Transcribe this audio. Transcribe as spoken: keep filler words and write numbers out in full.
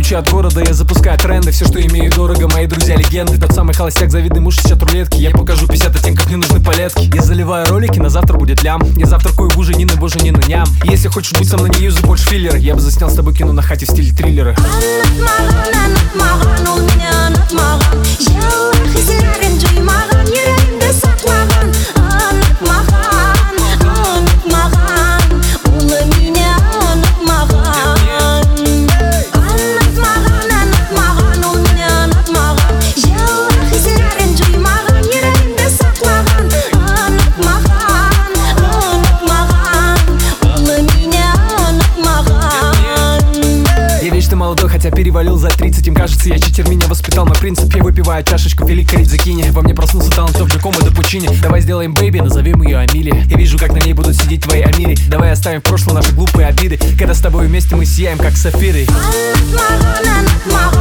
Ключи от города, я запускаю тренды. Все, что имею, дорого, мои друзья легенды. Тот самый холостяк, завидный муж, сидят рулетки. Я покажу пятьдесят оттенков, мне нужны палетки. Я заливаю ролики, на завтра будет лям. Я завтракаю в ужине, на боже, не на ням. Если хочешь быть со мной, не юзай больше филлеры. Я бы заснял с тобой кино на хате в стиле триллера. Молодой, хотя перевалил за тридцать. Им кажется, я читер, меня воспитал мой принцип. Я выпиваю чашечку великой ридзакини. Во мне проснулся талант в Джакомо до Пучини. Давай сделаем бэйби, назовем ее Амилия. Я вижу, как на ней будут сидеть твои амири. Давай оставим в прошлом наши глупые обиды. Когда с тобой вместе мы сияем, как сафиры.